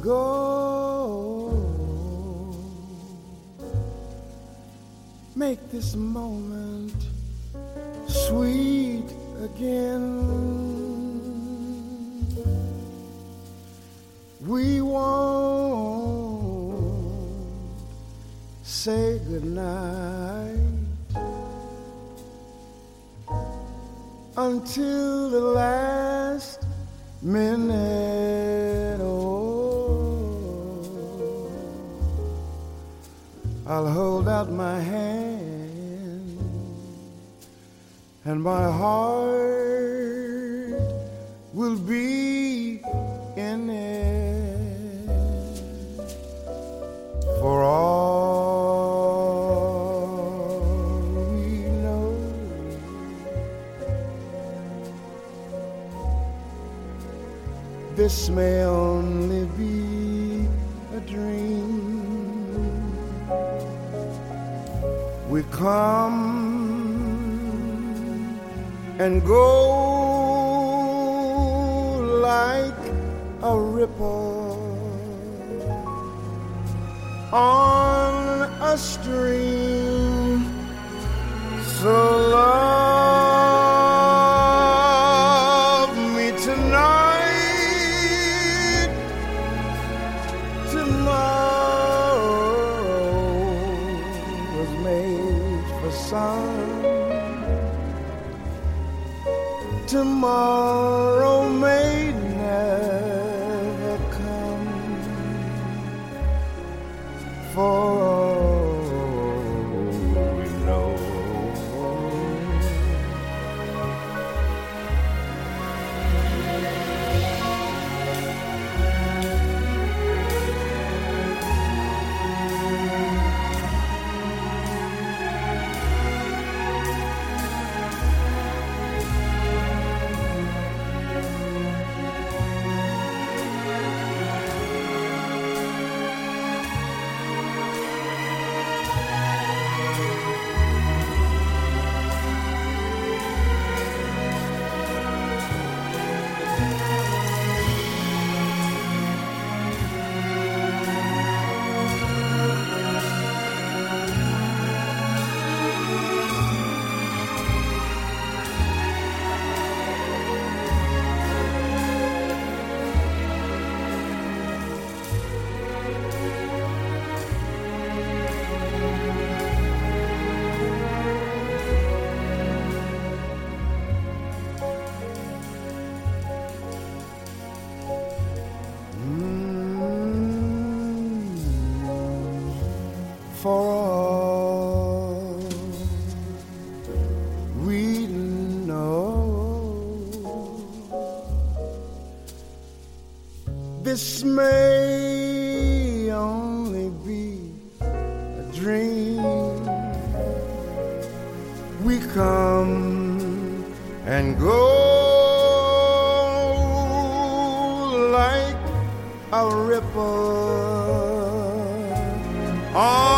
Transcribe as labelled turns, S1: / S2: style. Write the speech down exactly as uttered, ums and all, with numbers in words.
S1: go. Make this moment sweet again. We won't say goodnight until the last minute. Oh, I'll hold out my hand and my heart will be in it. For all we know, this may only be a dream. We come and go like a ripple on a stream. So love me tonight. Tomorrow was made for some. Tomorrow may never come. For all we know, for all we know, this may only be a dream. We come and go like a ripple on